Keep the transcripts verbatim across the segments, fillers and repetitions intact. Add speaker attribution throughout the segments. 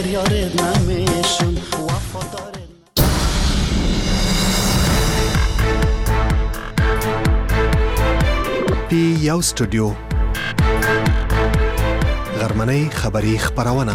Speaker 1: پی یو استودیو غرمنۍ خبری خبرونه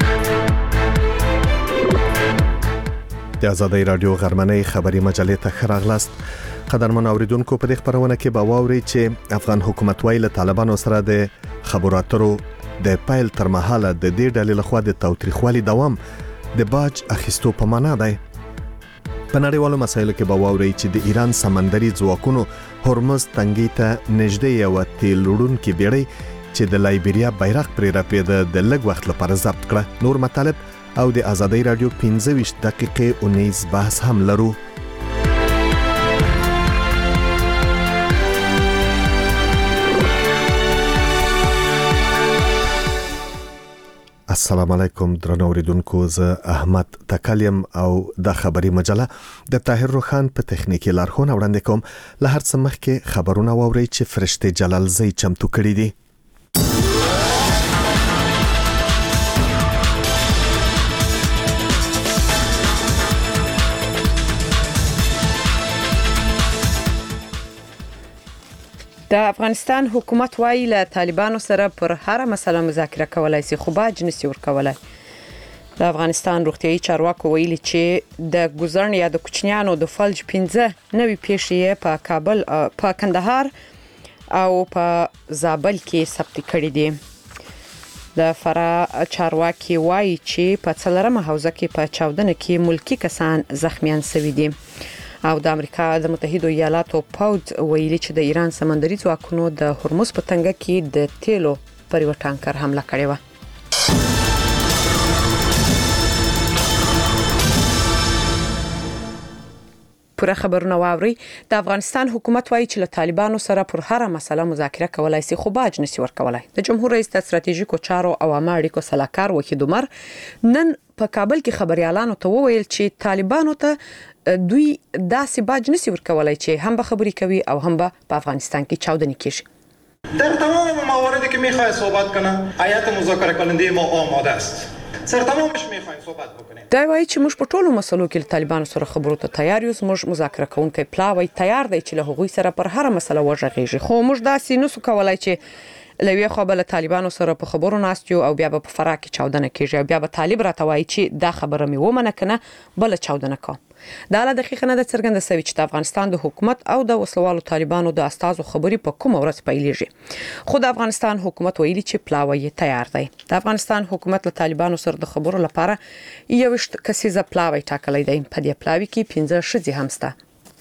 Speaker 1: د آزادۍ رادیو غرمنۍ خبری مجلې ته ښه راغلاست. قدرمن اوریدونکو، په دې خبرونه کې به واورئ چې افغان حکومت وايي له طالبانو سره د خبرو اترو د پیل تر مهاله د دې ډلې لخوا د تاوتریخوالي دوام د باج اخیستو په معنا دی. په نړیوالو مسایلو کې به واورئ چې د ایران سمندري ځواکونو هرمز تنګي ته نږدې یو تیل وړونکې بیړۍ چې د لایبیریا بیرغ پرې رپېده د لږ وخت لپاره ضبط کړه. نور مطالب او د آزادۍ رادیو پنځه ویشت دقیقې اونیز بحث هم لرو. السلام علیکم درنو اوریدونکو، زه احمد تکلیم او د خبری مجله د طاهر روخان په تخنیکی لارښوونه وړاندې کوم. له هر څه مخکې خبرونه واورئ چې فرشته جلالزی چمتو کړي دي.
Speaker 2: د افغانستان حکومت وايي له طالبانو سره پر هر مسله مذاکره کولای شي، خو باج نشي ورکولای. د افغانستان روغتيایي چارواکو ویلي چې د ګوزرن یا د کوچنیانو د فلج پنځه نوې پیښې په کابل، په کندهار او په زابل کې ثبت کړي دي. د فرا چارواکي وايي چې په څلورمه حوزه کې په چاودنه کې ملکی کسان زخمیان شوي دي. او د امریکا د متحده ایالاتو پوځ ویلي چې د ایران سمندري ځواکونو د هرمز په تنګه کې د تیلو پر یو ټانکر حمله کړې و. پوره خبرونه واوري. د افغانستان حکومت وايي چې له طالبانو سره پر هر مسله مذاکره کولای شي، خو باج نشي ورکولای. د جمهور رئیس د ستراتیژیکو چارو او عامه اړیکو سلاکار وحید عمر نن په کابل کې خبريالانو ته وویل چې طالبانو ته دوی داسې باج نشي ورکولای چې هم به خبري کوي او هم به په افغانستان کې چاودنی کیږي.
Speaker 3: در تمام مواردی که میخوای صحبت کنه هیئت مذاکره کننده ما آماده است. سر تمامش میخوایم صحبت بکنیم.
Speaker 2: دا وایي چې موږ په ټولو مسلو کې طالبانو سره خبرو ته تیار یو. موږ مذاکره کوونکي پلاوی تیار دی چې له هغوی سره پر هر مسله وژغېږي، خو موږ داسې نسو کولای چې لوی خو بل طالبانو سره په خبرو ناستیو او بیا په فرا کې چاودنه کیږي او بیا به طالب راته وایي چې دا خبره مې ومنه کنه بل چاودنه کوم. دا له دقیقه نه د څرګنده سوي چې د افغانستان د حکومت او د وسلوالو طالبانو د استازو خبري په کوم ورځ پیلېږي. خو د افغانستان حکومت ویلي چې پلاوی تیار دی. د افغانستان حکومت له طالبانو سره د خبرو لپاره یو کسیزه پلاوی ټاکلی دی. په دې پلاوی کې پنځه ښځې هم شته.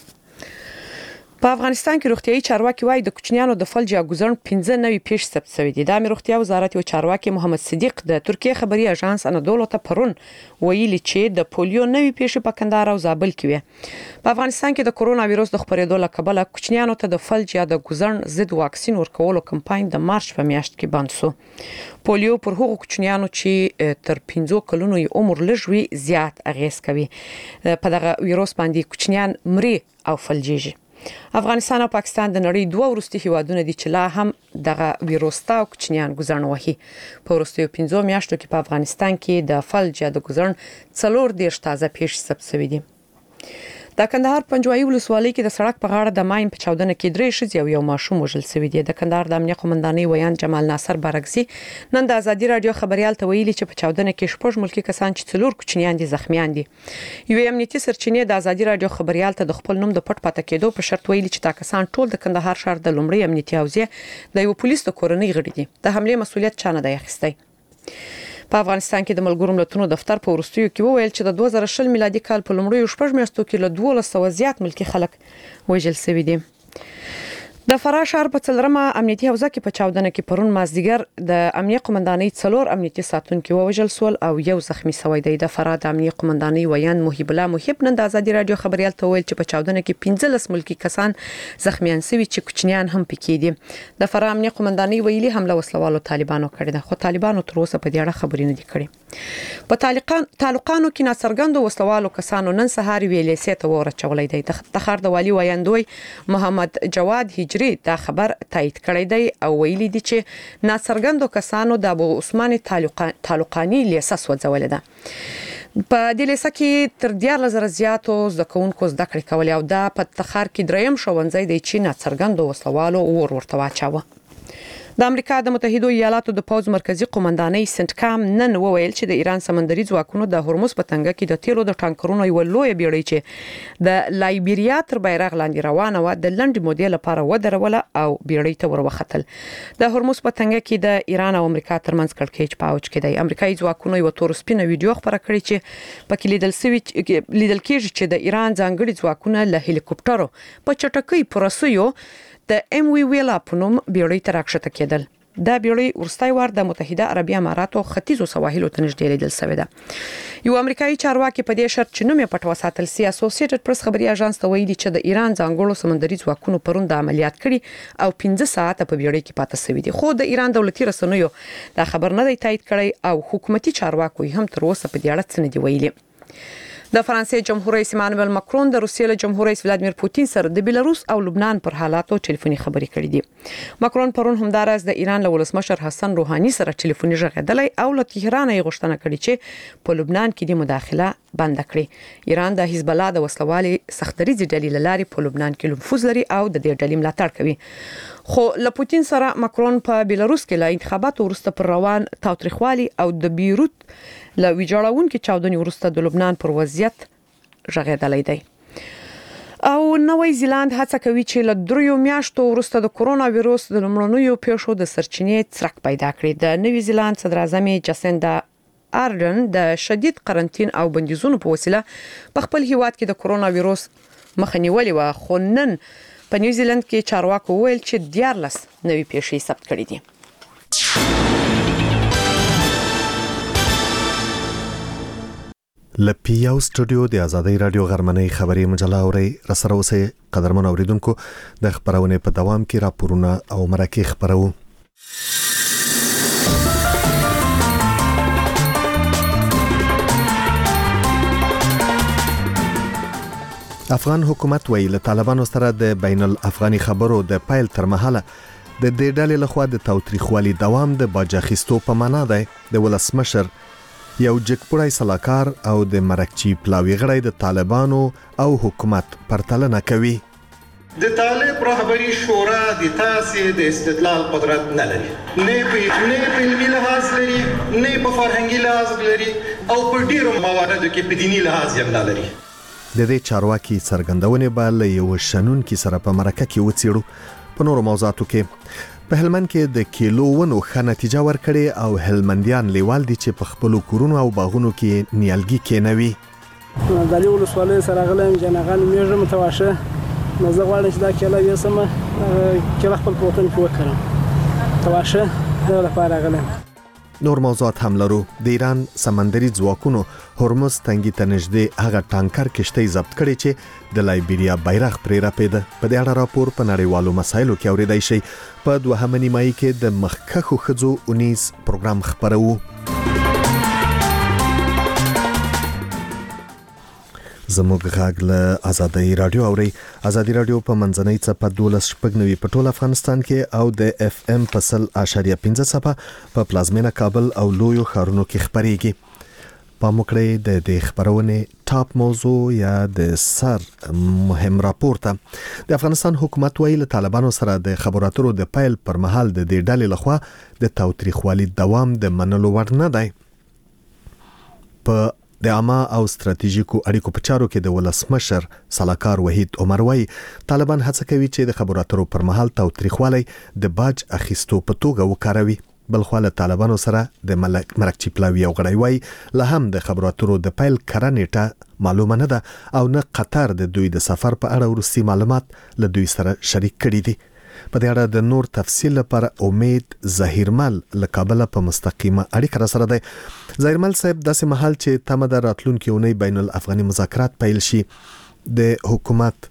Speaker 2: په افغانستان کې روغتيایي چارواکي وايي د کوچنیانو د فلج یا ګوزرن پنځه نوې پیښې ثبت شوې دي. د امیر روغتیا وزارت یو چارواکي محمد صدیق د ترکیه خبري اژانس انادولو ته پرون ویلي چې د پولیو نوې پیښې په کندهار او زابل کې وي. په افغانستان کې د کورونا وایروس د خپرېدو له کبله کوچنیانو ته د فلج یا د ګوزرن ضد واکسین ورکولو کمپاین د مارچ په میاشت کې بند شو. پولیو پر هغو کوچنیانو چې تر پنځه کلونو یې عمر لږ وي زیات اغیز کوي. په دغه وایروس باندې کوچنیان مري او فلجيږي. افغانستان او پاکستان د نړۍ دوه وروستي هیوادونه دي چې لا هم دغه وایروس ته کوچنیان ګوزرن وهي. په وروستیو پنځو میاشتو کې په افغانستان کې د فلج یا د ګوزرن څلور دیرش تازه پیښې ثبت شوې دي. د کندهار پنجوایي ولسوالۍ کې د سړک په غاړه د ماین په چاودنه کې درې ښځې او یو ماشوم وژل شوی دی. د کندهار د امنیه قومندانۍ ویان جمال ناصر بارګزي نن د آزادۍ رادیو خبريال ته ویلي چې په چاودنه کې شپږ ملکی کسان چې څلور کوچنیان دي زخمیان دي. یو امنیتي سرچینې د آزادۍ رادیو خبريال ته د خپل نوم د پټ پاتې کېدو په شرط ویلي چې دا کسان ټول د کندهار ښار د لومړی امنیتي حوزې د یو پولیس د کورنۍ غړي دي. د حمله مسؤلیت چا نه دی اخیستی. په افغانستان کې د ملګرو ملتونو دفتر په ورستیو کې وویل چې د دوه زره شل میلادي کال په لومړیو شپږ میاشتو کې له دوه سوه زیات ملکی خلک وژل شوي دي. د فرا شهر په څلورمه امنیتي حوزه کې په چاودنه کې پرون مازدیګر د امنیه قومندانۍ څلور امنیتي ساتونکو وژل شول او یو زخمی شوی دی. د فرا د امنیه قومندانۍ ویان محب الله محب نن د آزادۍ رادیو خبريال ته ویل چې په چاودنه کې پنځلس ملکی کسان زخمیان شوي چې کوچنیان هم پکې دي. د فرا امنیه قومندانۍ ویلي حمله وسلوالو طالبانو کړې ده، خو طالبانو تر اوسه په دې اړه خبرې نه دي کړې. په تعلقان تعلقانو کې ناڅرګندو وسلوالو کسانو نن سهار ویلې سي ته ورچولې دی. د تخار د والی ویاندوی محمد جواد هجری دا خبر تایید کړی دی او ویلي دی چې ناڅرګندو کسانو د ابو عثمان تعلقانی لیسه سوځولې ده. په دې لیسه کې تر دیار لزر زیاتو زکونکو زده کړې کولې او دا په تخار کې دریم ښوونځی دی چې ناڅرګندو وسلوالو ور ورته واچاوه. د امریکا د متحده ایالاتو د پوز مرکزی قومندانۍ سنټکام نن وویل چې د ایران سمندري ځواکونو د هرمز په تنګه کې د تیلو د ټانکرونو یو لوی بیړۍ چې د لایبیریا تر بیرغ لاندې روانه و د لنډ مودې لپاره ودروله او بیړۍ ته وروختل. د هرمز په تنګه کې د ایران او امریکا ترمنځ کړکېچ پاوچ کې دی. امریکایي ځواکونو یو تور سپینه ویډیو خبره کړې چې پکې لیدل شوی لیدل کېږي چې د ایران ځانګړي ځواکونه له هلیکوپټرو په چټکۍ پرسیو د ام وی ویلا پونم بیړۍ ته راکښته کېدل. دا بیړۍ ورستای وار د متحده عربی اماراتو ختیځو سواحلو ته نږدې لیدل شوې ده. یو امریکایي چارواکي په دې شرط چې نوم یې پټ وساتل سي اسوسییټډ پریس خبري اژانس ته ویلي چې د ایران ځانګړو سمندري ځواکونو پرون د عملیات کړي او پنځه ساعته په بیړۍ کې پاتې شوی دي. خو د ایران دولتي رسنیو دا خبر نه دی تایید کړی او حکومتي چارواکي هم تر اوسه په دې اړه څه نه دی ویلي. د فرانسې جمهور رئیس ایمانوئل ماکرون د روسیې له جمهور رئیس ولادیمیر پوتین سره د بیلاروس او لبنان پر حالاتو ټلیفوني خبرې کړې دي. ماکرون پرون همدارس د ایران له ولسمشر حسن روحاني سره ټلیفوني غږېدلی او له تهران یې غوښتنه کړې چې په لبنان کې د مداخله بند کړي. ایران د حزب الله د وسلوالي سختدریزي ډلې لارې په لبنان کې نفوذ لري او د دې ډلې ملاتړ کوي. خو له پوتین سره ماکرون په بیلاروس کې له انتخاباتو وروسته پر روان تاوتریخوالي او د بیروت له ویجاړونکو چاودنې وروسته د لبنان پر وضعیت غږېدلی دی. او نوې زیلاند هڅه کوي چې له دریو میاشتو وروسته د کورونا وایروس د لومړنیو پیښو د سرچینې څرک پیدا کړي. د نوې زیلاند صدر اعظم جاسیندا آردن د شدید قرنټین او بندیزونو په وسیله په خپل هیواد کې د کورونا وایروس مخه نیولې و. خو نن په نیوزیلند کې چارواکو ویل چې دیارلس نوې پیښې ثبت کړي دي.
Speaker 1: لپیاو سټوډیو د آزادۍ رادیو غرمنۍ خبري مجله اوري رسره اوسه قدرمن اوریدونکو د خبرونه په دوام کې راپورونه او مرکه خبرو. افغان حکومت ویل طالبانو سره د بین الافغاني خبرو د پایل تر مهاله د دې ډلې لخوا د تاوتریخوالي دوام د باجاخستو په معنا دی. د ولسمشر یو جګپړای سلاکار او د مرکچی پلاوی غړی د طالبانو او حکومت پرتلنه کوي.
Speaker 3: د طالب رهبری شورا د تاسې د استدلال قدرت نه لري، نه په نه په علمي لحاظ لري، نه په فرهنګي لحاظ لري او په ډیرو مواردو کې په دینی لحاظ هم نه لري.
Speaker 1: د دې چارواکي څرګندونه به له یو شنن کې سره په مرکه کې وڅېړو. په نورو موضوعاتو کې په هلمند کې د کیلو ونو ښه نتیجه ورکړې او هلمندیان لیوال دي چې په خپل کورونو او باغونو کې نیالګي کېنوي.
Speaker 4: د دې ولسوالۍ سره غلم جنغان میږه متواشه نزه غواړي چې دا کله یې سم کله خپل پروتین کې وکړم تواشه د لپاره غلم.
Speaker 1: نور موضوعات هم لرو. د ایران سمندري ځواکونو هرمز تنګي ته نږدې هغه ټانکر کشتۍ ضبط کړي چې د لایبیریا بیرغ پرې راپېده. په دې اړه راپور په نړیوالو مسایلو کې اوریدای شي. په دوهمه نیمایي کې د مخکښو ښځو اونیز پروګرام خبرو. زموږ غږ له آزادۍ رادیو اوري. آزادۍ رادیو په منځنۍ څپه دولس شپږ نوي په ټول افغانستان کې او د اف ام په سل اشاریه پنځه څپه په پلازمینه کابل او لویو ښارونو کې خبريږي. په موکړې د دې خبرونه ټاپ موضوع یا د سر مهم راپورته د افغانستان حکومت ویل طالبانو سره د خبرو اترو د پایل پر مهال د دې ډلې لخوا د تاوتریخوالي دوام د منلو وړ نه دی. په د عامه او ستراتیژیکو اړیکو په چارو کې د ولسمشر سلاکار وحید عمر وای طالبان هڅه کوي چې د خبرو اترو پر مهال تاوتریخوالي د باج اخیستو په توګه وکاروي. بلخو له طالبانو سره د ملک مرکچی پلاوی او غړی وای له هم د خبرو اترو د پایل کرانېټه معلومه نه ده او نه قطر د دوی د سفر په اړه ورسي معلومات له دوی سره شریک کړي دي. په دې اړه د نور تفصیل لپاره امید ظهیرمل له کابل په مستقیمه اړیکه را سره ده. ظهیرمل صاحب داسې محل چې تمه د راتلونکي اونۍ بین الافغاني مذاکرات پیل شي د حکومت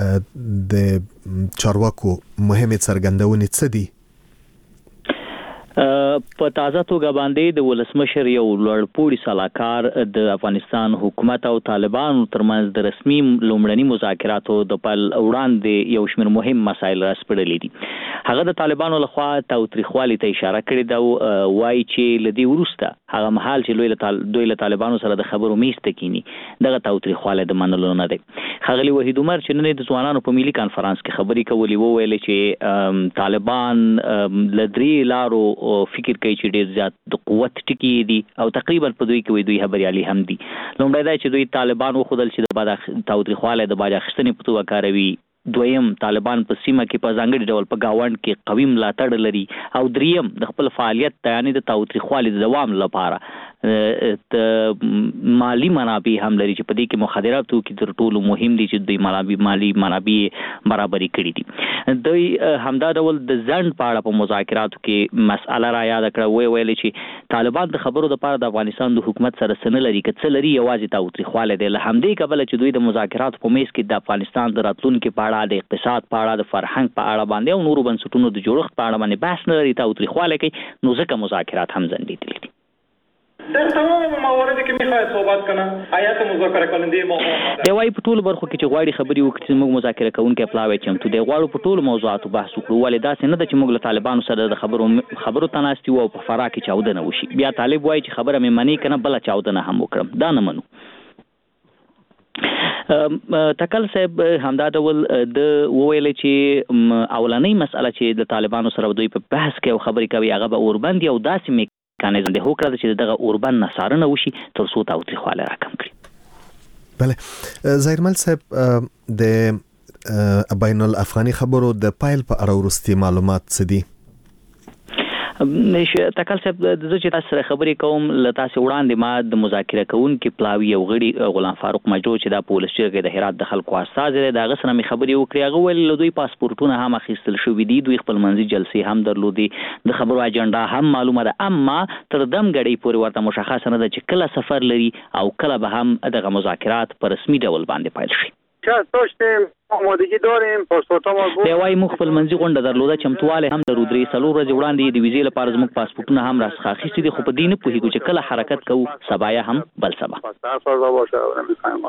Speaker 1: د چارواکو مهمه څرګندونې څه دي؟
Speaker 5: په تازه توګه باندې د ولسمشر یو لوړپوړي سلاکار د افغانستان حکومت او طالبانو ترمنځ د رسمي لومړني مذاکراتو د پل وړاندې یو شمېر مهم مسایل راسپړلي دي. هغه د طالبانو لخوا تاوتریخوالي ته اشاره کړې ده، وایي چې لدی ورسته هغه مهال چې دوی له طالبانو سره د خبرو میز ته کینی دغه تاوتریخوالی د منلو نه دی. ښاغلي وحید عمر چې نن د ځوانانو په ملي کانفرنس کې خبرې کولې وویل چې طالبان لدري لارو فکر کوي چې ډیر زیات د قوت ټکی دي او تقریبا په دوی کې دوی خبريالي هم دي. لومړی دا چې دوی طالبان وخدل چې د باج تاوتریخوالی د باج اخیستنې په توګه کاروي، دویم طالبان په سیمه کې په ځانګړي ډول په گاوند کې قوي ملاتړ لري، او دریم د خپل فعالیت یعنی د تاوتریخوالي د دوام لپاره د مالی منابع هم لري چې په دې کې مخدرات توکي تر ټولو مهم دي چې دوی مالی مالی منابع برابري کړي دي. دوی همدا ډول د ځند په اړه په مذاکراتو کې مسأله را یاد کړه، وی ویل چې طالبان د خبرو لپاره د افغانستان د حکومت سره سن لري که څه لري یوازې تاوتریخوالی دی. له همدې کبله چې دوی د مذاکراتو په میز کې د افغانستان د راتلونکي په اړه، د اقتصاد په اړه، د فرهنګ په اړه باندې او نورو بنسټونو د جوړښت په اړه باندې بحث نه لري، تاوتریخوالی کوي، نو ځکه مذاکرات هم ځنډېدلي دي.
Speaker 3: در تمام موارد که میخواد صحبت کنه آیات مذاکره کننده ما
Speaker 5: دی وايي په ټولو برخو کې چې غواړي خبرې وکړي چې موږ مذاکره کوونکي پلاوی چمتو دی، غواړو په ټولو موضوعاتو بحث وکړو، ولې داسې نه ده چې موږ له طالبانو سره د خبرو خبرو ته ناست یو او په فرا کې چاودنه وشي. بیا طالب وایي چې خبره مې منې کنه بله چاودنه هم وکړم، دا نه منو. تکل صاحب همدا ډول د وویل چې اولنۍ مسأله چې د طالبانو سره دوی په بحث کې او خبرې کوي هغه به اوربند یو داسې میکانیزم دی هوکړه چې دغه اوربند نه څارنه وشي تر څو تاوتریخوالی راکم کړي.
Speaker 1: بله ظاهرمل صاحب د بین الافغاني خبرو د پایل په اړه وروستي معلومات څه دي؟
Speaker 5: تکل صاحب زه چې تاسو سره خبرې کوم له تاسو وړاندې ما د مذاکره کوونکي پلاوي یو غړي غلام فاروق مجروح چې د پولیس چیرګه د هرات د خلکو استاد دی دغه سره مې خبرې وکړې. هغه ویل دوی پاسپورتونه هم اخیستل شوي دي، دوی خپل منځي جلسې هم درلودې، د خبرو اجنډا هم معلومه ده، اما تر دم غړي پورې ورته مشخص نه ده چې کله سفر لري او کله به هم دغه مذاکرات په رسمي ډول باندې پیل شي.
Speaker 6: چه داشتیم آمادگی داریم پاسپورت ما بود.
Speaker 5: دی وايي موږ خپل منځي غونډه درلوده، چمتواله هم درو درې څلور ورځې وړاندې د ویزې لپاره زموږ پاسپورتونه هم راڅخه اخیستي دي، خو په دې نه پوهېږو چې کله حرکت کوو، سبا یا هم بل سبا.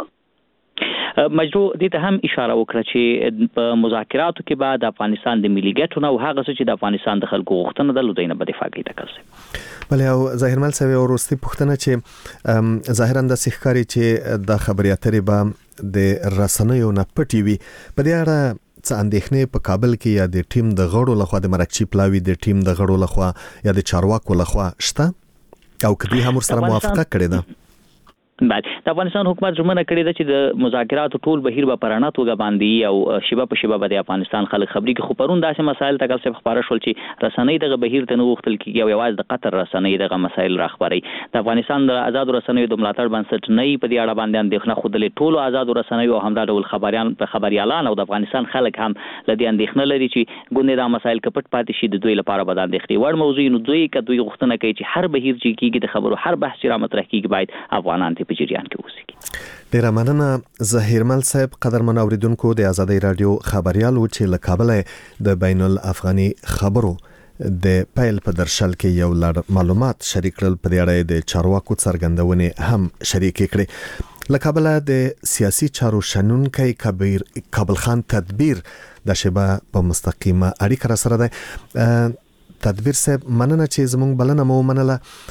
Speaker 5: مجروح دې ته هم اشاره وکړه چې په مذاکراتو کې به د افغانستان د ملي ګټو نه او هغه څه چې د افغانستان د خلکو غوښتنه ده دوی نه به دفاع کوي. تکل صاحب
Speaker 1: بله او ظاهرمل صاحب وروستي پوښتنه چې ظاهرا داسې ښکاري چې د خبرې اترې به د رسنیو نه پټي وي، په دې اړه څه اندېښنې په کابل کې یا د ټیم د غړو لخوا د مرکچی پلاوي د ټیم د غړو لخوا یا د چارواکو لخوا شته او کدی هم سره موافقه کړې ده؟
Speaker 5: بله د افغانستان حکومت ژمنه کړې ده چې د مذاکراتو ټول بهیر به په رڼه توګه باندې او شیبه په شیبه به د افغانستان خلک خبرې کوي، خو پرون داسې مسایل تکل صاحب خبره شول چې رسنۍ دغه بهیر ته نه غوښتل کېږي او یوازې د قطر رسنۍ دغه مسایل راخبروي. د افغانستان د آزادو رسنیو د ملاتړ بنسټ نه په دې اړه باندې اندېښنه ښودلې، ټولو آزادو رسنیو او همدا ډول خبريان په خبريالان او د افغانستان خلک هم له دې اندېښنه لري چې ګوندې دا مسایل کپټ پاتې شي د دوی لپاره به د اندېښنې وړ موضوع نو دوی که دوی غوښتنه کوي چې هر بهیر چې کېږي د خبرو هر بحث چې را مطرح کېږي باید افغانان ته په جریان کې اوسي.
Speaker 1: ډیره مننه ظهیرمل صاحب. قدرمن اوریدونکو د آزادۍ رادیو خبريال و چې له کابل د بین الافغاني خبرو د پیل په درشل کې یو لړ معلومات شریک کړل، په دې اړه د چارواکو څرګندونې هم شریک کړې. له کابل د سیاسي چارو شنونکي کبیر کابل خان تدبیر د شبا په مستقیمه اړیکه را سره ده. تدبیر صاحب مننه چې زموږ بلنه مو منله.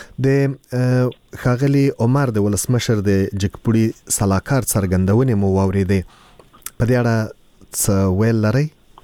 Speaker 1: د ښاغلي عمر د ولسمشر د جګپوړي سلاکار څرګندونې مو واورېدې، په دې اړه څه ویل لرئ؟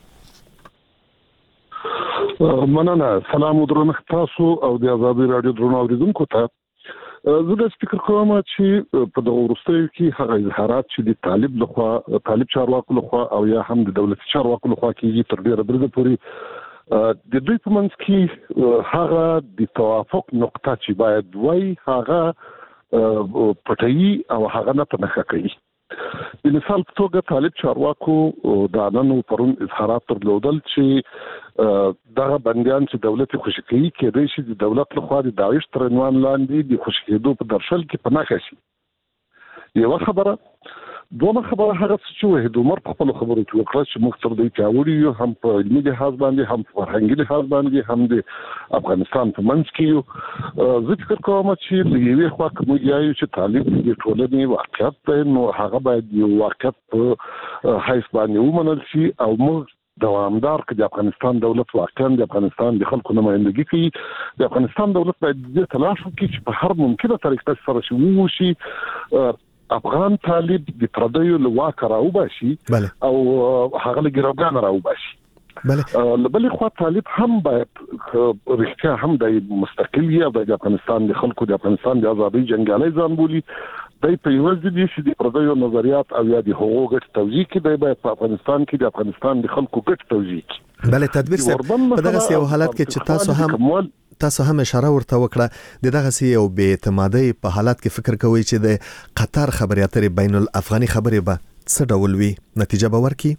Speaker 7: مننه. سلام درنښت تاسو او د آزادۍ رادیو درنو اوریدونکو ته. زه د فکر کوم چې په دغه وروستیو کې هغه اظهارات چې د طالب لخوا طالب چارواکو لخوا او یا هم د دولتي چارواکو لخوا کېږي تر ډیره درجه پورې د دوی په منځ کې هغه د توافق نقطه چې باید وای هغه پټي او هغه نه پنهخه کوي. د مثال په توګه طالب چارواکو د نن پرون اظهارات درلودل چې دغه بندیان چې دولت خوشی کوي کېدای شي د دولت لخوا د داعش تر عنوان لاندې د خوشی کېدو په درشل کې پنهخه شي. یو خبره دوه خبره هغه چې وحید عمر په خپل خبرو کې وکړه چې موږ تر دې پیاوړي یو هم په علمي لحاظ باندې هم په فرهنګي لحاظ باندې هم د افغانستان په منځ کې یو زه فکر کوم چې د یوې خوا کوم یایو چې طالب د ټولنې واقعیت دی نو هغه باید یو واقعیت په حیث باندې ومنل شي او موږ دوامدار کې د افغانستان دولت واقعا د افغانستان د خلکو نمائندګي کوي د افغانستان دولت باید د تلاش وکړي چې په هر ممکنه طریقه سره شي وشي افغان طالب د پردیو له واکه راوباسي او هغه له ګروګان راوباسي بله بل خو طالب هم باید رښتیا هم د مستقلی او د افغانستان د خلکو د افغانستان د ازادۍ جنګیالي ځان بولي د په یو ځل دي چې د پردیو نظریات او یا د حقوق ګټ توزیع کې د باید په افغانستان کې د افغانستان د خلکو ګټ توزیع کې
Speaker 1: بله تدبیر صاحب په دغه یو حالت کې چې تاسو هم تاسو هم اشاره ورته وکړه د دغه سی یو بې اعتمادۍ په حالت کې فکر کوئ چې د قطر خبري اترې بین الافغاني خبرې به څه ډول وي نتیجه به ورکړي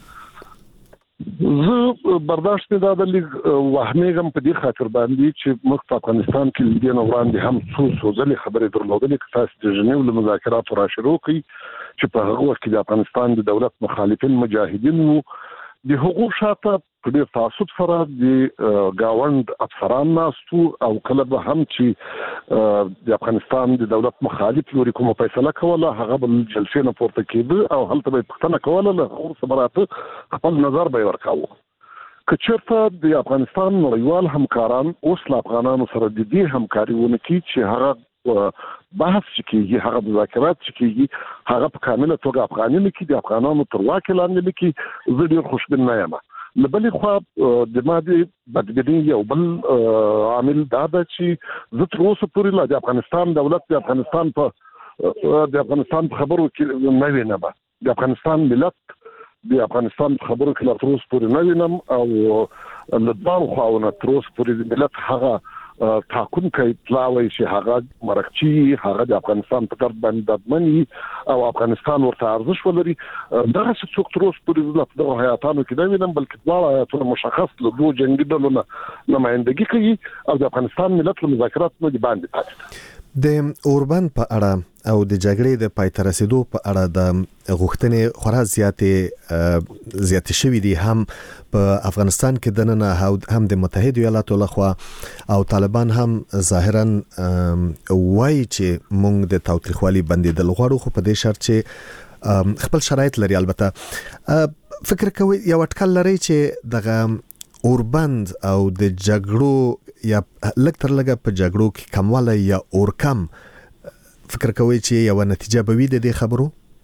Speaker 7: زه برداشت نه دا لیک وهمېږم په دې خاطر باندې چې موږ په افغانستان کې لدې نو وړاندې هم څو سوزلې خبرې درلودلې چې تاسو د ژنیو له مذاکراتو را شروع کړي چې په هغه وخت کې د افغانستان د دولت مخالفین مجاهدین وو د حقوق شاته په ډېر تعصب سره د گاوند افسران ناستو او کله به هم چې د افغانستان د دولت مخالف لوري کومه فیصله کوله هغه بل جلسې نه پورته کېده او هلته به پښتنه کوله له خور سمراته خپل نظر به ورکاوه که چېرته د افغانستان نړیوال همکاران اوس له افغانانو سره د دې همکاري ونه کړي چې هغه بحث چې کېږي هغه مذاکرات چې کېږي هغه په کامله توګه افغاني نه کې د افغانانو تر واک لاندې نه کې زه ډېر خوشبین نه یم له بلې خوا د مادي بدبیني یو بل عامل دا ده چې زه تر اوسه پورې لا د افغانستان دولت د افغانستان په د افغانستان په خبرو کې نه وینم د افغانستان ملت د افغانستان په خبرو کې لا تر اوسه پورې نه وینم او له دواړو خواوو تر اوسه پورې د ملت هغه تاکون کوي پلاوي چې هغه مرکچی هغه د افغانستان په درد باندې ددمني او افغانستان ورته ارزښت ولري دغه څوک تر اوسه پورې د حیاتانو کې نه وینم بلکې دواړه حیاتونه مشخص له دوه جنگي ډلو نه نمائندګي کوي او د افغانستان ملت له مذاکرات نه دی باندې پاتې
Speaker 1: د اوربند په اړه او د جګړې د پای ته رسیدو په اړه د غوښتنې خورا زیاتې زیاتې شوې دي هم په افغانستان کې د نن هم د متحده ایالاتو لخوا او طالبان هم ظاهرا وایي چې موږ د تاوتریخوالي بندیدل غواړو خو په دې شرط چې خپل شرایط لري البته فکر کوي یو اټکل لري چې دغه اوربند او د جګړو یا لږ تر لږه په جګړو کې کمواله یا اورکم فکر کوي چې یو نتیجه به وي د دې خبرو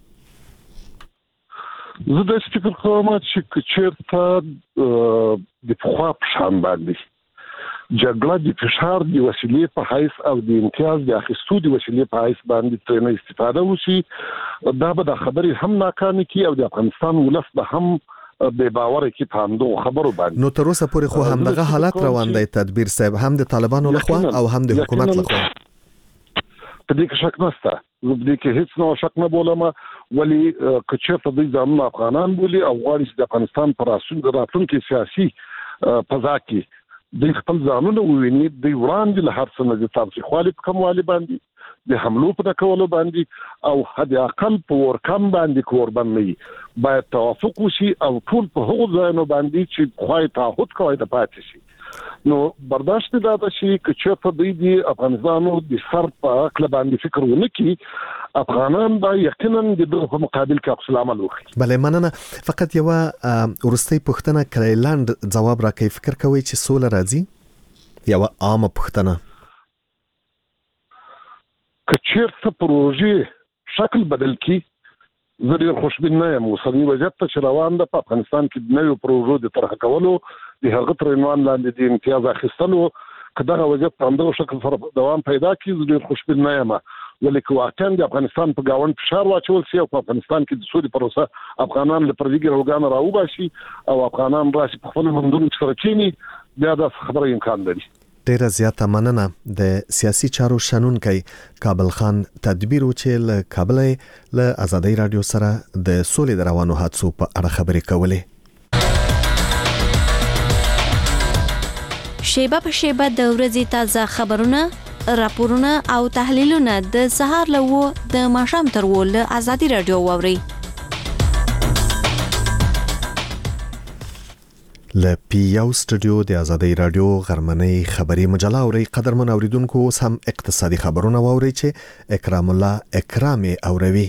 Speaker 7: زه د فکر کوم چې چیرته د پخوا په شان باندې جګړه د فشار د وسیلې په حیث او د امتیاز د اخیستو د وسیلې په حیث باندې ترې استفاده وشي دا به د خبرې هم ناکامه کی او د افغانستان ولس به هم به باور کې پاندو خبرو باندې
Speaker 1: نو تر اوسه پورې خو هم دغه حالت روان دی تدبیر صاحب هم د طالبانو لخوا او هم د حکومت لخوا
Speaker 7: په دې کې شک نشته زه دې کې هیڅ نو شک نه بولم ولی کچې ته د ځان افغانان بولی او غواړي چې د افغانستان پر اساس راتلونکي سیاسي فضا کې د خپل ځانونه وویني د وړاندې له هر څه نه د تاوتریخوالي په کموالي باندې د حملو په کولو باندې او حد اقل په ورکم باندې کوربن نه باید توافق وشي او ټول په هغو ځایونو باندې چې خوای تعهد کوي د پاتې شي نو برداشت دا ده چې چې په دې دی افغانستانو د سر په کله باندې فکر ونه کی افغانان با یقینا د دغه مقابل کې خپل عمل وکړي
Speaker 1: بلې مننه فقط یو ورستۍ پښتنه کلیلاند جواب راکې فکر کوي چې سوله راځي یو عامه پښتنه
Speaker 7: کچېرته پروژې شکل بدل کی زه ډېر خوشبین نه یم اوسنی وضعیت ته روان ده په افغانستان کې د نویو پروژو د طرح کولو د هغه تر عنوان لاندې د امتیاز اخیستلو که دغه وضعیت په همدغه شکل سره دوام پیدا کړي زه ډېر خوشبین نه یم ولې که واقعا د افغانستان په ګاونډ فشار واچول شي او په افغانستان کې د سولې پروسه افغانان له پردي ګروګانو راوباسي او افغانان راشي په خپل مندونو سره کېني بیا دا خبره امکان لري
Speaker 1: ډیره زیاته مننه د سیاسي چارو شنونکي کابل خان تدبیر چې له کابل له آزادۍ رادیو سره د سولې د روانو حادثو په اړه خبرې کولې
Speaker 8: شیبه په شیبه د ورځې تازه خبرونه راپورونه او تحلیلونه د سهار له و د ماښام تر و له ازادي رادیو واوري.
Speaker 1: له پی یو سټوډیو د ازادي رادیو غرمنۍ خبري مجله اوري. قدرمن اوریدونکو اوس هم اقتصادي خبرونه واوري چې اکرام الله اکرامي اوروي.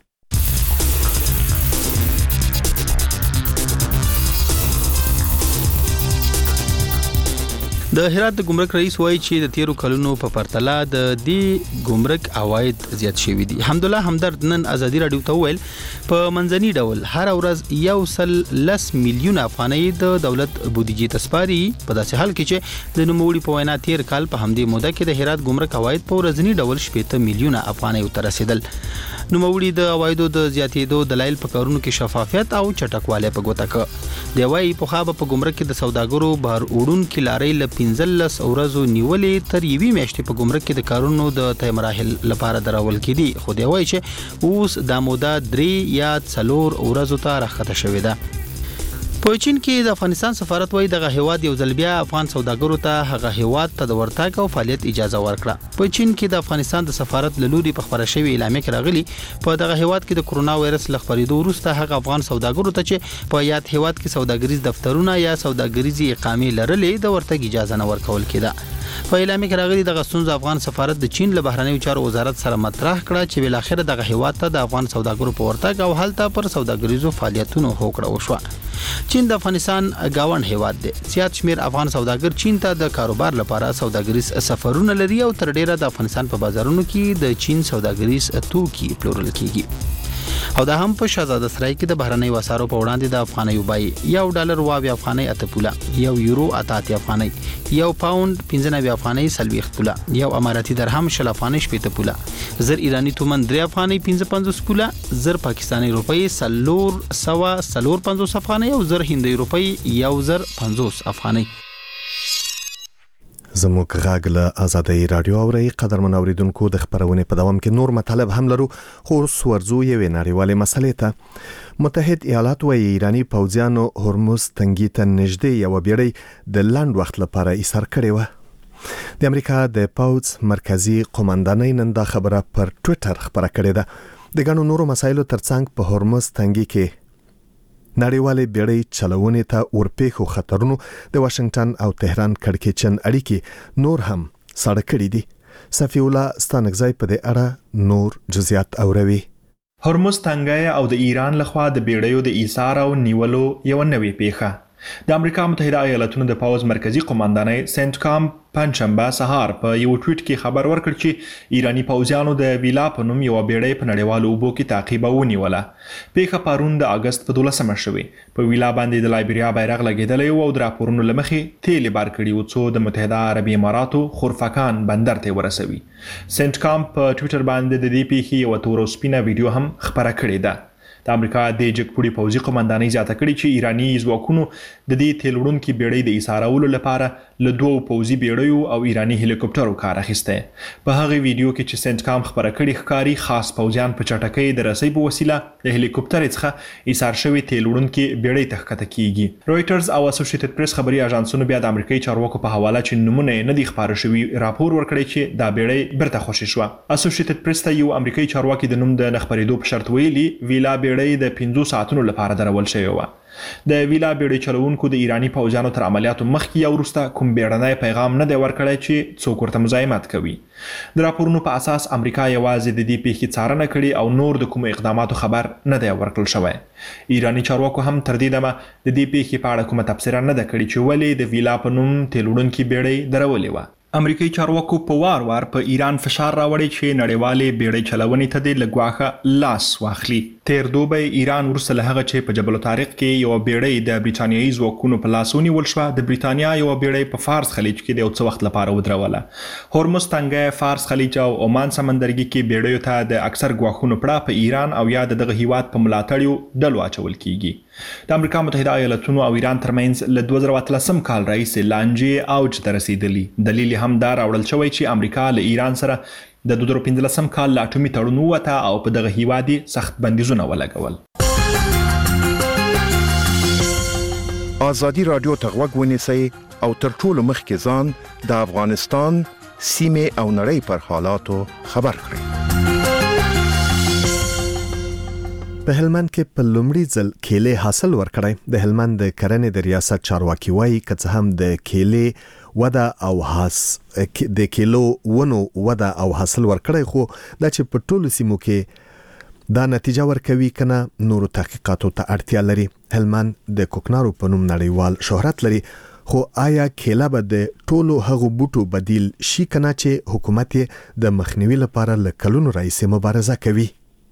Speaker 9: د هرات د ګمرک رئیس وایي چې د تیرو کلونو په پرتله د دې ګمرک عواید زیات شوي دي. حمدالله همدرد نن ازادي رادیو ته وویل په منځني ډول هر ورځ یو سل لس میلیون افغانۍ د دولت بودیجې ته سپاري. په داسې حال کې چې د نوموړي په وینا تیر کال په همدې موده کې د هرات ګمرک عواید په ورځني ډول شپږ میلیون افغانۍ ته رسیدل. نوموړي د عوایدو د زیاتېدو دلایل په کارونو کې شفافیت او چټکوالی په ګوته کړ. دی وايي په خابه په ګمرک کې د سوداګرو بهر وړونکو لارې ل پنځلس ورځو نیولې تر یوې میاشتې په ګمرک کې د کارونو د طی مراحل لپاره درول کېدي. خو دی وايي چې اوس د موده درې یا څلور ورځو ته راښکته شوې ده. په چین کې د افغانستان سفارت وايي دغه هیواد یو ځل بیا افغان سوداګرو ته هغه هیواد ته د ورتګ او فعالیت اجازه ورکړه. په چین کې د افغانستان د سفارت له لوري په خبره شوی اعلامیه کې راغلي په دغه هیواد کې د کرونا وایرس له خبرېدو وروسته هغه افغان سوداګرو ته چې په یاد هیواد کې سوداګریز دفترونه یا سوداګریزي اقامې لرلې د ورتګ اجازه نه ورکول کېده. په اعلامیه کې راغلي دغه ستونزه افغان سفارت د چین له بهرنیو چارو وزارت سره مطرح کړه چې بل اخر دغه هیواد ته د افغان سوداګرو په ورتګ او هلته پر سوداګریزو فعالیتونو هوکړه وشوه. چین د افغانستان گاوند هیواد دی. زیات شمیر افغان سوداګر چین ته د کاروبار لپاره سوداګریز سفرونه لري او تر ډیره د افغانستان په بازارونو کې د چین سوداګریز توکي پلورل کیږي. او دا هم په شاهزاده سرای کې د بهرنۍ وسارو په وړاندې د افغانۍ بای یو ډالر واوی افغانۍ اته پوله، یو یورو اته افغانۍ، یو پاوند پنځه نوي افغانۍ سلويخت پوله، یو اماراتی درهم شل افغانۍ شپږ پوله، زر ایرانی تومن درې افغانۍ پنځه پنځوس پوله، زر پاکستانی روپۍ سلور سوا سلور پنځوس افغانۍ او زر هندۍ روپۍ یو زر پنځوس افغانۍ.
Speaker 1: زموږ غږ له ازادي رادیو اوري. قدرمن اوریدونکو د خبرونې په دوام کې نور مطالب هم لرو خو ورزو یوې نړیوالې مسلې ته. متحد ایالات وايي ایرانی پوځیانو هرمز تنګي ته نږدې یو بیړۍ د لاند وخت لپاره ایثار کړې و. د امریکا د پوځ مرکزی قومندانۍ نن دا خبره پر ټوئیټر خبره کړې ده. د ګڼو نورو مسایلو ترڅنګ په هرمز تنګي کې نړیوالې بیړۍ چلونې ته ورپېښو خطرونو د واشنگټن او تهران کړکېچن اړیکې نور هم ساړه کړي دي. صفی الله ستانکزی په دې اړه نور جزئیات اوروي.
Speaker 10: هرمز تنګي او د ایران لخوا د بیړیو د ایثار او نیولو یو نوې پیښه. د امریکا متحده ایالاتونو د پوځ مرکزی قومندانۍ سنټکام پنځشنبه سهار په یو ټویټ کې خبر ورکړ چې ایرانی پوځیانو د ویلا په نوم یو بیړۍ په نړیوالو اوبو کې تعقیب ونیوله. پیښه پرون د اگست په دولسمه شوې. په ویلا باندې د لایبریا بیرغ لګیدلی او د راپورونو لمخې تیل بار کړي و څو د متحده عربي اماراتو خرفکان بندر ته ورسوي. سنټکام په ټویټر باندې د دې پیښې یو تور سپینه ویډیو هم خبره کړې ده. د امریکا د جګپوړي پوځي قومندانۍ زیاته کړې چې ایرانی ځواکونو د دې تیل وړونکي بیړۍ د ایثارولو لپاره له دوو پوځي بیړیو او ایرانی هلیکوپټرو کار اخیسته. په هغه ویډیو کې چې سنټکام خبره کړې ښکاری خاص پوځیان په چټکۍ د رسۍ په وسیله د هلیکوپټر څخه ایثار شوی تیل وړونکي بیړۍ ته ښکته کیږي. رويټرز او اسوسییټډ پریس خبري اژانسونو بیا د امریکایي چارواکو په حواله چې نمونه نه دي خبره شوی راپور ورکړی چې دا بیړۍ برته خوشی شو. اسوسییټډ پریس ته یو امریکایي چارواکي د نوم د نخبرېدو په شرط ویلي ویلا بیړۍ د پنځه ساعتونو لپاره درول شوی و. د ویلا بیړۍ چلوونکو د ایرانی پوځیانو تر عملیاتو مخکې یا وروسته کوم بیړنی پیغام نه دی ورکړی چې څوک ورته مزاحمت کوي. د راپورونو په اساس امریکا یوازې د دې پیښې څارنه کړې او نور د کوم اقداماتو خبر نه دی ورکړل شوی. ایرانی چارواکو هم تر دې دمه د دې پیښې په اړه کومه تبصره نه ده کړې چې ولې د ویلا په نوم تیل وړونکي بیړۍ درولې وه. امریکایي چارواکو په وار وار په ایران فشار راوړی چې نړیوالې بیړۍ چلونې ته د لګواخه لاس واخلي. تیر دوبی ایران ورسره هغه چې په جبل طارق کې یو بیړۍ د بریټانیایي ځواکونو په لاس ونیول شوه. د بریټانیا یو بیړۍ په فارس خلیج کې د یو څه وخت لپاره ودروله. هرمز تنګي فارس خلیج او عمان سمندرګي کې بیړیو ته د اکثر ګواښونو پړه په ایران او یا دغه هیواد په ملاتړیو ډلو اچول کیږي. د امریکا متحده ایالاتونو او ایران ترمنځ له دوه زره اتلسم کال راهیسې لانجې اوج ته رسیدلي. دلیل هم دا راوړل شوی چې امریکا له ایران سره د دوه زره پنځلسم کال لا اټومي تړون وته او په دغه هیواد سخت بندیزونه ولګول.
Speaker 11: ازادي رادیو ته غوږ ونیسئ او تر ټولو مخکې ځان د افغانستان سیمه او نړۍ پر حالاتو خبر کړي.
Speaker 1: په هلمند کې په لومړي ځل کېلې حاصل ورکړی. د هلمند د کرنې د ریاست چارواکي وایي که هم د کېلې وده او حاص د کېلو ونو وده او حاصل ورکړی، خو دا چې په ټولو سیمو کې دا نتیجه ورکوي کنه نورو تحقیقاتو ته اړتیا لري. هلمند د کوکنارو په نوم نړیوال شهرت لري، خو آیا کېله به د ټولو هغو بوټو بدیل شي کنه چې حکومت د مخنیوي لپاره له کلونو راهیسې مبارزه کوي؟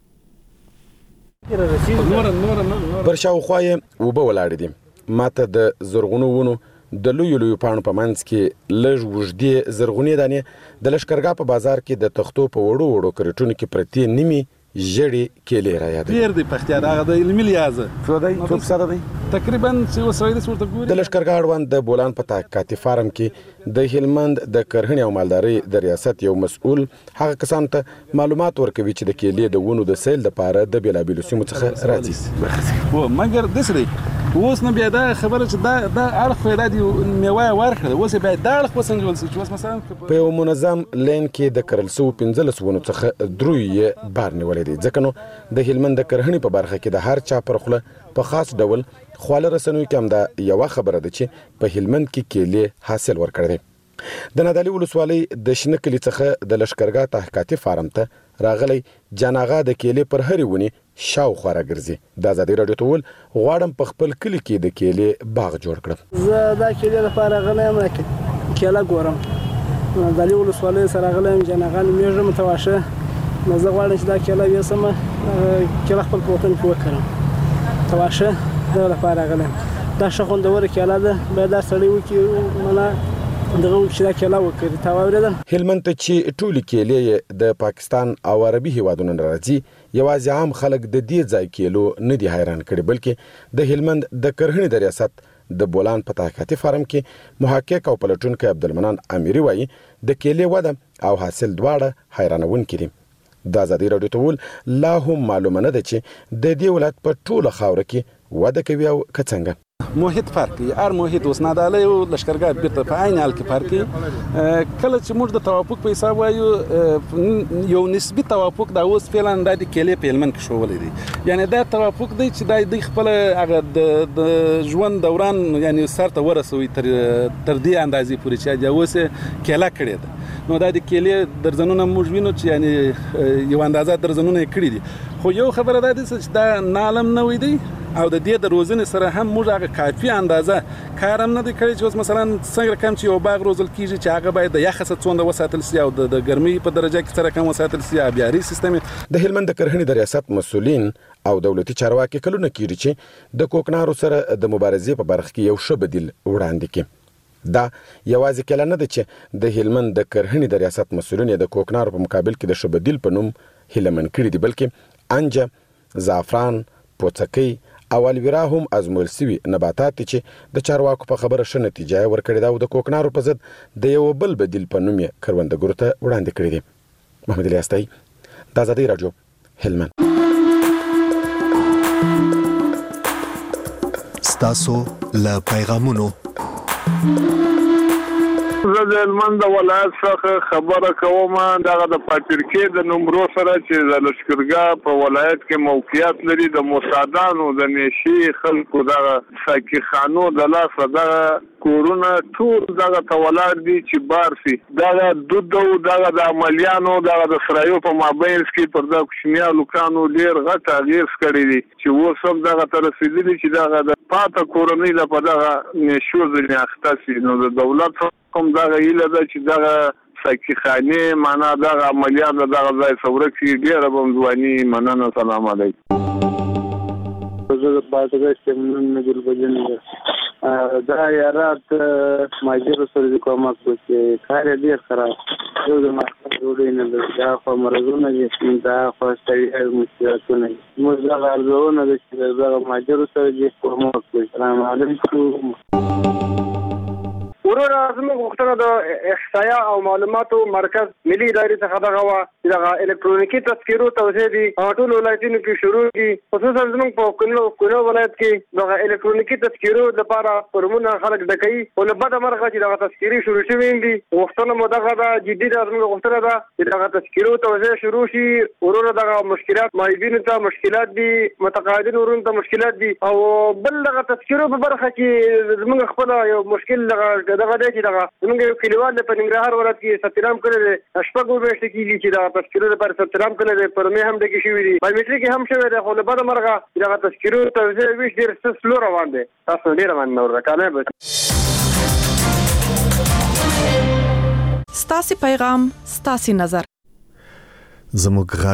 Speaker 12: برشاوخوا یې اوبه ولاړې دي. ماته د زرغونو ونو د لویو لویو پاڼو په منځ کې لږ وژدې زرغونې دانې د لښکرګاه په بازار کې د تختو په وړو وړو کرټونو کې پرتې نیمې ژړې کېلې را یادوي.
Speaker 13: ډېر دی پختیار هغه د علمي لحاظه
Speaker 12: څو دی څو فیصده دی
Speaker 13: تقریبا چې وسوي د ورته ګوري.
Speaker 12: د لښکرګاه اړوند د بولان په تحقیقاتي فارم کې د هلمند د کرهڼې او مالدارۍ د ریاست یو مسؤل هغه کسان ته معلومات ورکوي چې د کېلې د ونو د سیل لپاره د بیلابیلو سیمو څخه راځي.
Speaker 13: و مګر دسري اوس نه بیا دا خبره چې دا د اړخ پیدا دی میوه ورکړه، اوس بیا د اړخ وسنجول شي چې اوس مثلا
Speaker 12: په یو منظم لین کې د کرل سو پنځلس ونو څخه دروي بار نیولې دي. ځکه نو د هلمند د کرهڼې په برخه کې د هر چا پر خوله په خاص ډول خواله رسنوي کې هم دا یو خبره ده چې په هلمند کې کېلې حاصل ورکړي. د نادعلي ولسوالۍ د شنه کلي څخه د لښکرګاه تحقیقاتي فارم ته راغلی جاناغه د کېلې پر هرې ونې شاوخوا راګرځي. د ازادي راډیو ته ویل غواړم په خپل کلي کې د کېلې باغ جوړ کړم.
Speaker 4: زه دا کېلې لپاره راغلی یم، کېله ګورم. نادعلي ولسوالۍ سره راغلی یم، جاناغه نومېږم، متواشه. نو زه غواړم چې دا کېله یوسمه، کېله خپل په وطن کې وکرم. تواشه دا لپاره راغلی یم. دا ښه خوندوره کېله ده، باید دا سړی وکړي مله دغه چې دا کېله وکړي. تا واورېدل؟
Speaker 12: هلمند ته چې ټولې کېلې د پاکستان او عربي هیوادونو نه راځي، یوازې عام خلک د دې ځای کېلو نه دي حیران کړي، بلکې د هلمند د کرهڼې د ریاست د بولان په تحقیقاتي فارم کې محقق او پلټونکی عبدالمنان امیري وایي د کېلې وده او حاصل دواړه حیرانونکي دي. د ازادي راډیو ته ویل لا هم معلومه نه ده چې د دې ولایت په ټوله خاوره کې وده کوي او که څنګه.
Speaker 13: محیط فرق کوي، هر محیط اوس نادعلي او لښکرګاه بیرته په عین حال کې فرق کوي. کله چې موږ د توافق په حساب وایو یو نسبي توافق دا اوس فعلا د کېلې په هلمند کې شولی دی. یعنی دا توافق دی چې د خپل هغه د ژوند دوران یعنی سر ته ورسوي تر تر دې اندازې پورې چې دا اوس کېله کړې ده. نو دا د کېلې درځنونه موږ وینو چې یعنی یو اندازه درځنونه یې کړي دي، خو یو خبره دا ده چې دا نالم نه وي دی او د دې د روزنې سره هم موږ هغه کافي اندازه کار هم نه دی کړی چې اوس مثلا څنګه کم چې یو باغ روزل کیږي چې هغه باید د یخه څه څومره وساتل سي او د ګرمۍ په درجه کې سره کم وساتل سي. ابياري سیستم
Speaker 12: د هلمند د کرهڼې د ریاست مسؤلین او دولتي چارواکي کلونه کیږي چې د کوکنارو سره د مبارزې په برخه کې یو ښه بدیل وړاندې کړي. دا یوازې کله نه ده چې د هلمند د کرهڼې د ریاست مسؤلین د کوکنارو په مقابل کې د ښه بدیل په نوم هلمند کړي دي، بلکې انجه، زعفران، پوڅکۍ او الویرا هم ازمویل سوي نباتات چې د چارواکو په خبره ښه نتیجه ورکړې ده او د کوکنارو په ضد د یو بل بدیل په نوم یې کروندګرو ته وړاندې کړي دي. محمد الیاستای، د ازادي راډیو، هلمند.
Speaker 1: ستاسو له پیغامونو
Speaker 6: زه د هلمند د ولایت څخه خبره کوم. دغه د پاترکې د نمرو سره چې د لښکرګاه په ولایت کې موقعیت لري، د موسادانو د نیشي خلکو دغه ساقي خانو د لاسه دغه کورونه ټول دغه ته ولاړ دي چې بار سي. دغه دود او دغه د عملیانو دغه د سرایو په مابینځ کې پر دغه کوچنیانو کانو ډېر غټ اغېز کړی دي چې اوس هم دغه ته رسېدلي چې دغه د پاته کورنۍ د په دغه نیشو ځینې اخته سي. نو د دولت کوم دغه هیله ده چې دغه ساقي خانې معنا دغه عملیات دغه ځای څورک شي. ډېره به م ځواني مننه. سلام علیکم.
Speaker 14: زه د پاتګۍ سیمون نګل بجن دا یارات ماجر سره د کومک وکړي کار ډېر خراب یو د ماته جوړې نه ده. دا خو مرزونه دي، دا خو ستړي مشکلاتونه دي. موږ دغه ارزونه ده چې دغه ماجر سره د کومک وکړي. سلام علیکم.
Speaker 15: ورور زموږ غوښتنه د احصایه او معلوماتو مرکز ملي ادارې څخه دغه وا د الکترونیکي تذکرو توسعه دي ټول ولایتونو کې شروع دي خصوصا زموږ په کونړ کونړ ولایت کې دغه الکترونیکي تذکرو لپاره فورمونه خلک ډکوي او له بده مرغه چې دغه تذکری شروع شوي دي غوښتنه مو دغه د جدي د زموږ غوښتنه ده چې دغه تذکرو توسعه شروع شي ورور دغه مشکلات مایبینو ته مشکلات دي متقاعدین ورونو ته مشکلات دي او بل دغه تذکرو په برخه کې زموږ خپل یو مشکل دغه دغه دی چې دغه زموږ یو کلیوال په ننګرهار ولایت کې سترام کړی شپږ میاشتې کېږي چې دغه تذکرو لپاره سترام کړی پرمې هم ډکې شوي دي بایومټریک هم شوی دی خو له بده مرغه دغه تذکرو توسعه ویش ډېر سلو روان دی تاسو ډېره مننه ورکړه کامیاب
Speaker 16: ستاسو پیغام ستاسو نظر
Speaker 1: زموږ